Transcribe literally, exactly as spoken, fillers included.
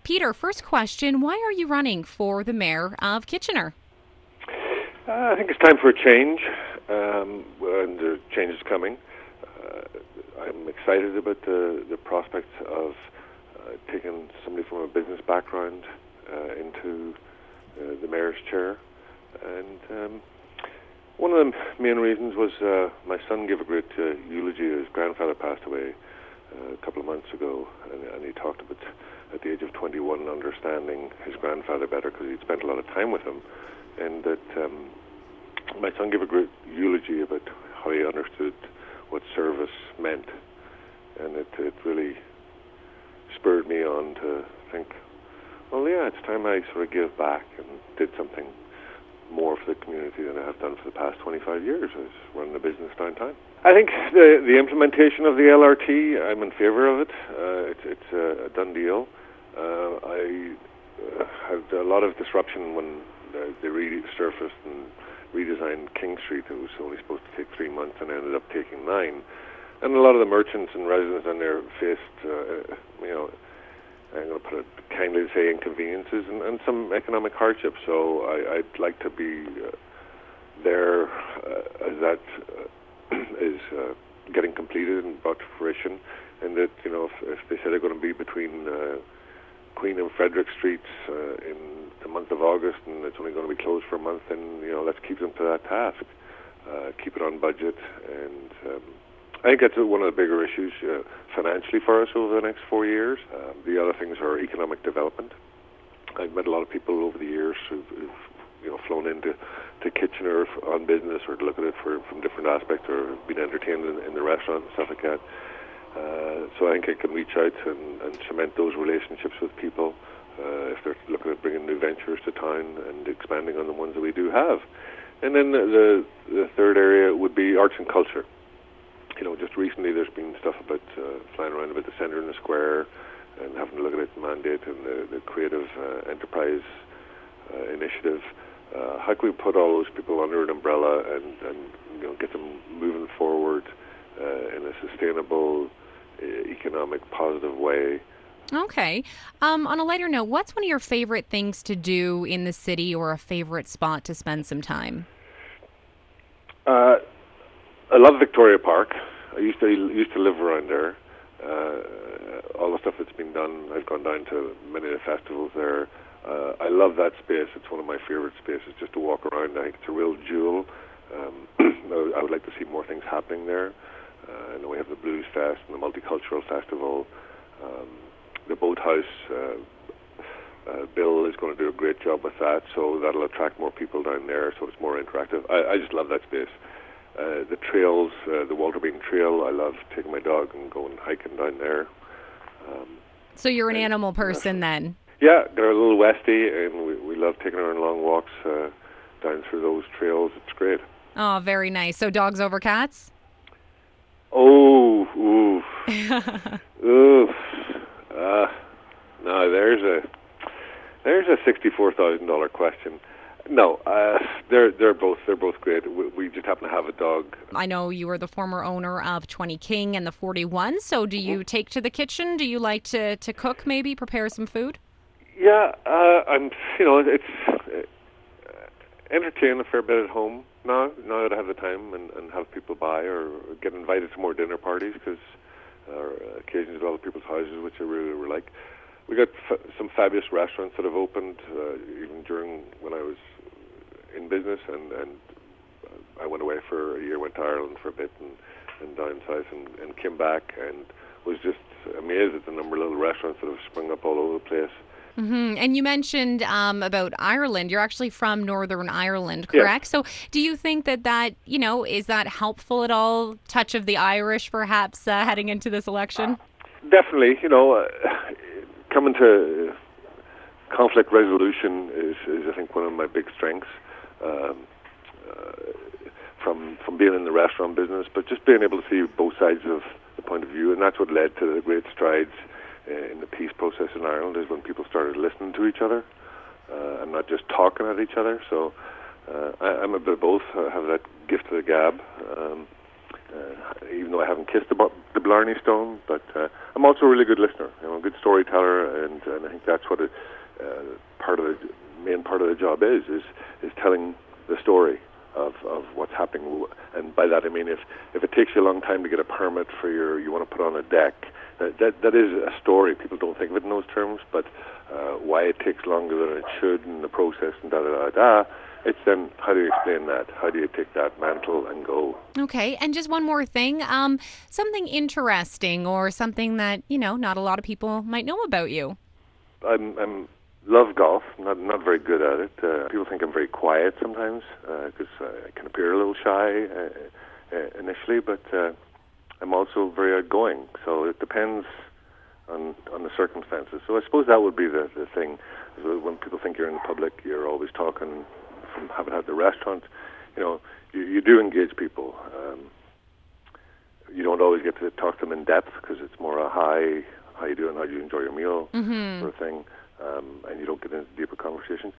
Peter, first question, why are you running for the mayor of Kitchener? Uh, I think it's time for a change, um, and the change is coming. Uh, I'm excited about the, the prospects of uh, taking somebody from a business background uh, into uh, the mayor's chair. And um, one of the main reasons was uh, my son gave a great uh, eulogy. His grandfather passed away uh, a couple of months ago, and, and he talked about, at the age of twenty-one, understanding his grandfather better because he'd spent a lot of time with him. And that um, my son gave a great eulogy about how he understood what service meant. And it, it really spurred me on to think, well, yeah, it's time I sort of give back and did something more for the community than I have done for the past twenty-five years. I was running a business downtown. I think the the implementation of the L R T, I'm in favor of it. Uh, it's, it's a, a done deal. Uh, I uh, had a lot of disruption when uh, they resurfaced and redesigned King Street. It was only supposed to take three months and ended up taking nine. And a lot of the merchants and residents on there faced, uh, you know, I'm going to put it kindly to say, inconveniences and, and some economic hardship. So I, I'd like to be uh, there uh, as that uh, is uh, getting completed and brought to fruition. And that, you know, if, if they say they're going to be between uh, Queen and Frederick Streets uh, in the month of August, and it's only going to be closed for a month, then, you know, let's keep them to that task. Uh, keep it on budget, and um, I think that's one of the bigger issues uh, financially for us over the next four years. Uh, the other things are economic development. I've met a lot of people over the years who've, who've you know, flown into to Kitchener on business or to look at it for, from different aspects, or been entertained in, in the restaurant and stuff like that. Uh, so I think I can reach out and, and cement those relationships with people uh, if they're looking at bringing new ventures to town and expanding on the ones that we do have. And then the, the third area would be arts and culture. You know, just recently there's been stuff about uh, flying around about the centre and the square, and having to look at its mandate and the, the creative uh, enterprise uh, initiative. Uh, how can we put all those people under an umbrella and, and you know, get them moving forward uh, in a sustainable, uh, economic, positive way? Okay. Um, on a lighter note, what's one of your favorite things to do in the city, or a favorite spot to spend some time? Uh, I love Victoria Park. I used to used to live around there. Uh, all the stuff that's been done, I've gone down to many of the festivals there. Uh, I love that space. It's one of my favorite spaces just to walk around. I think it's a real jewel. Um, I would like to see more things happening there. Uh, I know we have the Blues Fest and the Multicultural Festival. Um, the Boathouse, uh, uh, Bill is going to do a great job with that, so that'll attract more people down there, so it's more interactive. I, I just love that space. Uh, the trails, uh, the Walter Bean Trail, I love taking my dog and going hiking down there. Um, so you're an animal person uh, then? Yeah, they're a little westy, and we, we love taking her on long walks uh, down through those trails. It's great. Oh, very nice. So dogs over cats? Oh, ooh. Ooh. Uh, no, there's a there's a sixty-four thousand dollar question. No, uh, they're they're both they're both great. We, we just happen to have a dog. I know you are the former owner of twenty King and the forty-one. So, do you mm-hmm. take to the kitchen? Do you like to, to cook? Maybe prepare some food? Yeah, uh, I'm. You know, it's uh, entertain a fair bit at home now. Now that I have the time and, and have people by or get invited to more dinner parties, because uh, occasions at other people's houses, which I really, really like. We got f- some fabulous restaurants that have opened, uh, even during when I was in business, and, and I went away for a year, went to Ireland for a bit, and, and down south, and, and came back, and was just amazed at the number of little restaurants that have sprung up all over the place. Mm-hmm. And you mentioned um, about Ireland. You're actually from Northern Ireland, correct? Yes. So do you think that that, you know, is that helpful at all? Touch of the Irish, perhaps, uh, heading into this election? Definitely. You know, uh, coming to conflict resolution is, is, I think, one of my big strengths. Um, uh, from from being in the restaurant business, but just being able to see both sides of the point of view, and that's what led to the great strides uh, in the peace process in Ireland, is when people started listening to each other uh, and not just talking at each other. So uh, I, I'm a bit of both. I have that gift of the gab. Um, uh, even though I haven't kissed the, bu- the Blarney Stone. But uh, I'm also a really good listener. You know, a good storyteller, and, and I think that's what a uh, part of the main part of the job is is is telling the story of, of what's happening. And by that I mean if, if it takes you a long time to get a permit for your you want to put on a deck, uh, that that is a story. People don't think of it in those terms, but uh, why it takes longer than it should in the process and da da da da. It's then how do you explain that? How do you take that mantle and go? Okay, and just one more thing, um, something interesting or something that, you know, not a lot of people might know about you. I'm, I'm love golf. Not not very good at it. Uh, people think I'm very quiet sometimes because uh, I can appear a little shy uh, uh, initially, but uh, I'm also very outgoing. So it depends on on the circumstances. So I suppose that would be the the thing. So when people think you're in public, you're always talking. From having had the restaurant, you know, you, you do engage people. Um, you don't always get to talk to them in depth because it's more a hi, how you doing, how do you enjoy your meal, Mm-hmm. sort of thing, um, and you don't get into deeper conversations.